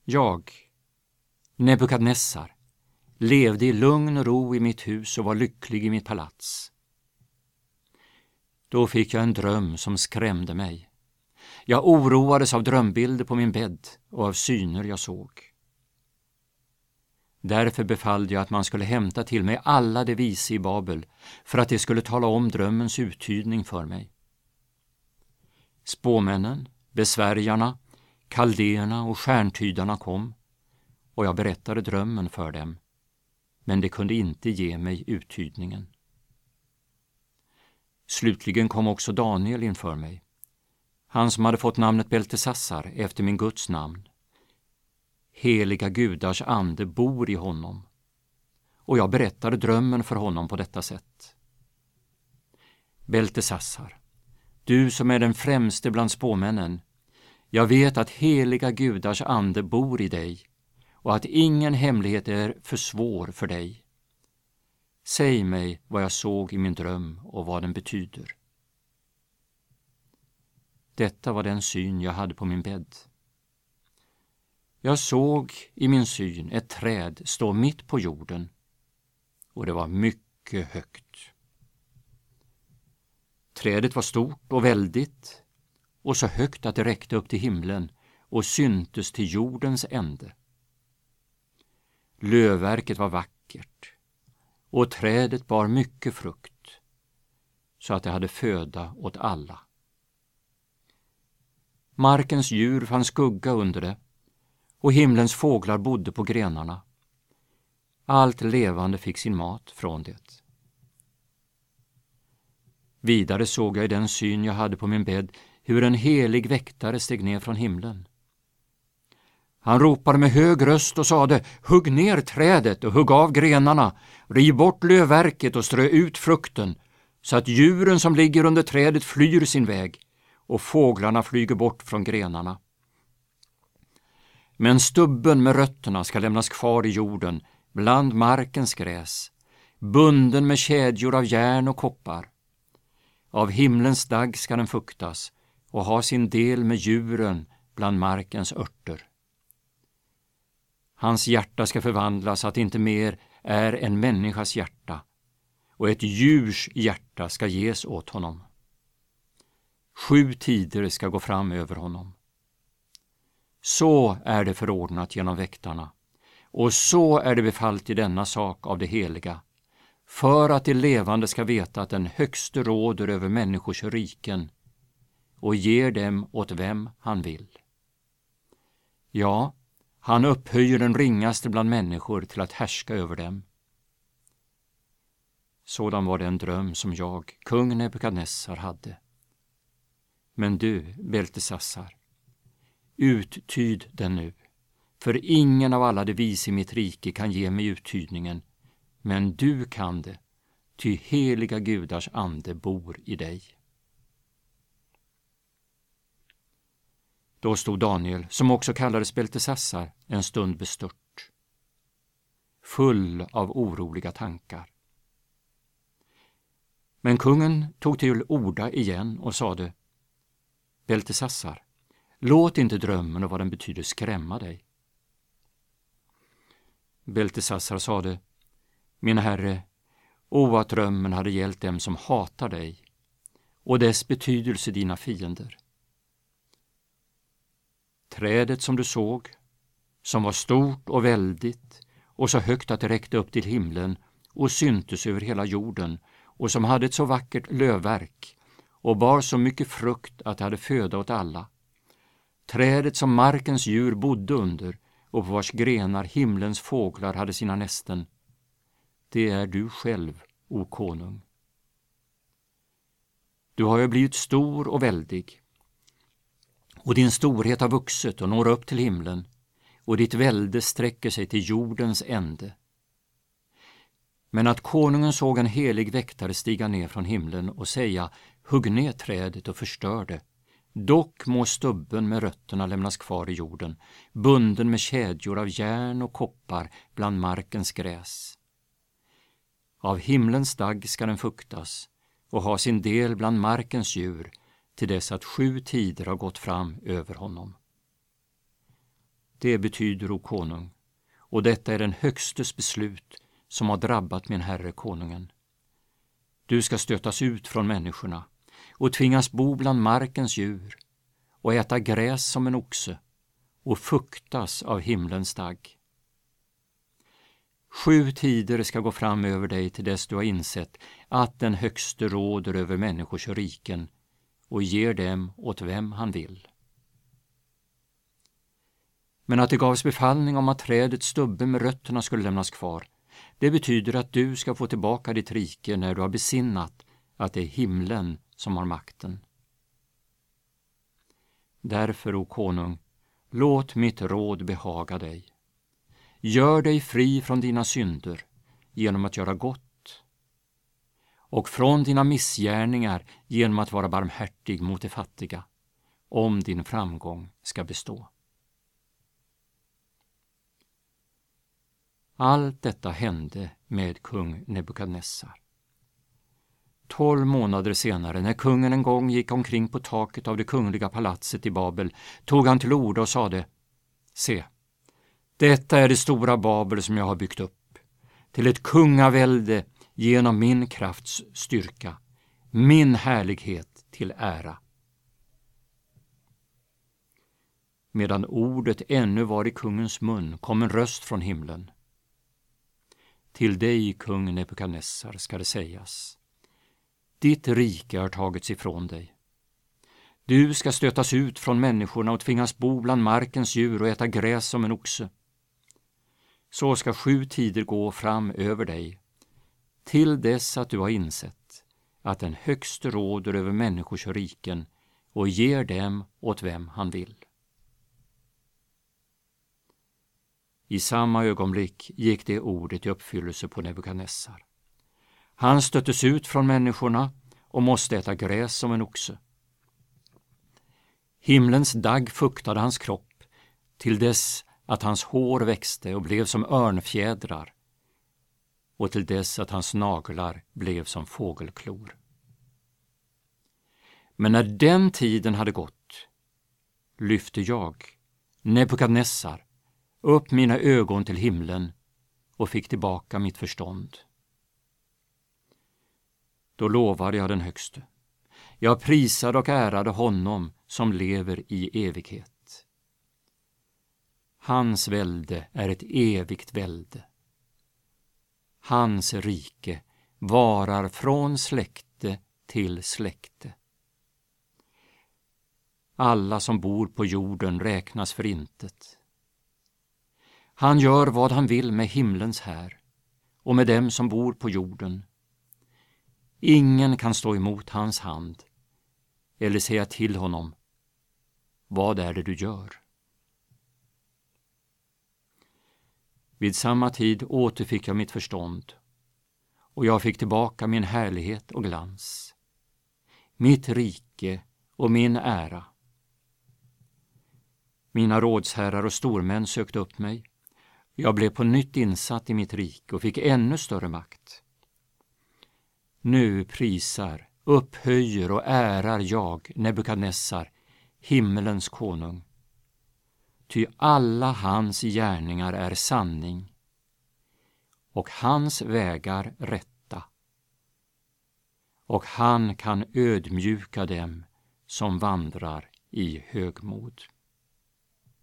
Jag, Nebukadnessar, levde i lugn och ro i mitt hus och var lycklig i mitt palats. Då fick jag en dröm som skrämde mig. Jag oroades av drömbilder på min bädd och av syner jag såg. Därför befallde jag att man skulle hämta till mig alla de vise i Babel för att de skulle tala om drömmens uttydning för mig. Spåmännen, besvärjarna, kaldéerna och stjärntydarna kom och jag berättade drömmen för dem, men de kunde inte ge mig uttydningen. Slutligen kom också Daniel inför mig, han som hade fått namnet Beltesassar efter min Guds namn. Heliga gudars ande bor i honom, och jag berättade drömmen för honom på detta sätt. Beltesassar, du som är den främste bland spåmännen, jag vet att heliga gudars ande bor i dig och att ingen hemlighet är för svår för dig. Säg mig vad jag såg i min dröm och vad den betyder. Detta var den syn jag hade på min bädd. Jag såg i min syn ett träd stå mitt på jorden, och det var mycket högt. Trädet var stort och väldigt, och så högt att det räckte upp till himlen och syntes till jordens ände. Lövverket var vackert, och trädet bar mycket frukt, så att det hade föda åt alla. Markens djur fann skugga under det, och himlens fåglar bodde på grenarna. Allt levande fick sin mat från det. Vidare såg jag i den syn jag hade på min bädd hur en helig väktare steg ner från himlen. Han ropade med hög röst och sade: hugg ner trädet och hugg av grenarna, riv bort lövverket och strö ut frukten, så att djuren som ligger under trädet flyr sin väg och fåglarna flyger bort från grenarna. Men stubben med rötterna ska lämnas kvar i jorden, bland markens gräs, bunden med kedjor av järn och koppar. Av himlens dagg ska den fuktas och ha sin del med djuren bland markens örter. Hans hjärta ska förvandlas så att det inte mer är en människas hjärta, och ett djurs hjärta ska ges åt honom. 7 tider ska gå fram över honom. Så är det förordnat genom väktarna, och så är det befallt i denna sak av det heliga, för att de levande ska veta att den högste råder över människors riken och ger dem åt vem han vill. Ja, han upphöjer den ringaste bland människor till att härska över dem. Sådan var den dröm som jag, kung Nebukadnessar, hade. Men du, Beltesassar, uttyd den nu, för ingen av alla de vis i mitt rike kan ge mig uttydningen, men du kan det, ty heliga gudars ande bor i dig. Då stod Daniel, som också kallades Beltesassar, en stund bestört, full av oroliga tankar. Men kungen tog till orda igen och sade: Beltesassar, låt inte drömmen och vad den betyder skrämma dig. Beltesassar sade: Min herre, att drömmen hade gällt dem som hatar dig och dess betydelse dina fiender. Trädet som du såg, som var stort och väldigt och så högt att det räckte upp till himlen och syntes över hela jorden, och som hade ett så vackert lövverk och bar så mycket frukt att det hade föda åt alla. Trädet som markens djur bodde under och på vars grenar himlens fåglar hade sina nästen. Det är du själv, o konung. Du har ju blivit stor och väldig, och din storhet har vuxit och når upp till himlen, och ditt välde sträcker sig till jordens ände. Men att konungen såg en helig väktare stiga ner från himlen och säga: hugg ner trädet och förstör det. Dock må stubben med rötterna lämnas kvar i jorden, bunden med kedjor av järn och koppar bland markens gräs. Av himlens dagg ska den fuktas och ha sin del bland markens djur till dess att 7 tider har gått fram över honom. Det betyder, o konung, och detta är den högstes beslut som har drabbat min herre konungen. Du ska stötas ut från människorna och tvingas bo bland markens djur och äta gräs som en oxe och fuktas av himlens dagg. 7 tider ska gå fram över dig till dess du har insett att den högste råder över människors riken och ger dem åt vem han vill. Men att det gavs befallning om att trädets stubbe med rötterna skulle lämnas kvar, det betyder att du ska få tillbaka ditt rike när du har besinnat att det är himlen som har makten. Därför, o konung, låt mitt råd behaga dig. Gör dig fri från dina synder genom att göra gott och från dina missgärningar genom att vara barmhärtig mot de fattiga, om din framgång ska bestå. Allt detta hände med kung Nebukadnessar. 12 månader senare, när kungen en gång gick omkring på taket av det kungliga palatset i Babel, tog han till orda och sade: Se, detta är det stora Babel som jag har byggt upp, till ett kungavälde genom min krafts styrka, min härlighet till ära. Medan ordet ännu var i kungens mun kom en röst från himlen. Till dig, kung Nebukadnessar, ska det sägas: ditt rike har tagits ifrån dig. Du ska stötas ut från människorna och tvingas bo bland markens djur och äta gräs som en oxe. Så ska 7 tider gå fram över dig, till dess att du har insett att den högste råder över människors riken och ger dem åt vem han vill. I samma ögonblick gick det ordet i uppfyllelse på Nebukadnessar. Han stöttes ut från människorna och måste äta gräs som en oxe. Himlens dagg fuktade hans kropp till dess att hans hår växte och blev som örnfjädrar och till dess att hans naglar blev som fågelklor. Men när den tiden hade gått lyfte jag, Nebukadnessar, upp mina ögon till himlen och fick tillbaka mitt förstånd. Då lovade jag den högste. Jag prisade och ärade honom som lever i evighet. Hans välde är ett evigt välde. Hans rike varar från släkte till släkte. Alla som bor på jorden räknas för intet. Han gör vad han vill med himlens här och med dem som bor på jorden. Ingen kan stå emot hans hand eller säga till honom: vad är det du gör? Vid samma tid återfick jag mitt förstånd och jag fick tillbaka min härlighet och glans, mitt rike och min ära. Mina rådsherrar och stormän sökte upp mig. Jag blev på nytt insatt i mitt rike och fick ännu större makt. Nu prisar, upphöjer och ärar jag, Nebukadnessar, himmelens konung. Ty alla hans gärningar är sanning och hans vägar rätta. Och han kan ödmjuka dem som vandrar i högmod.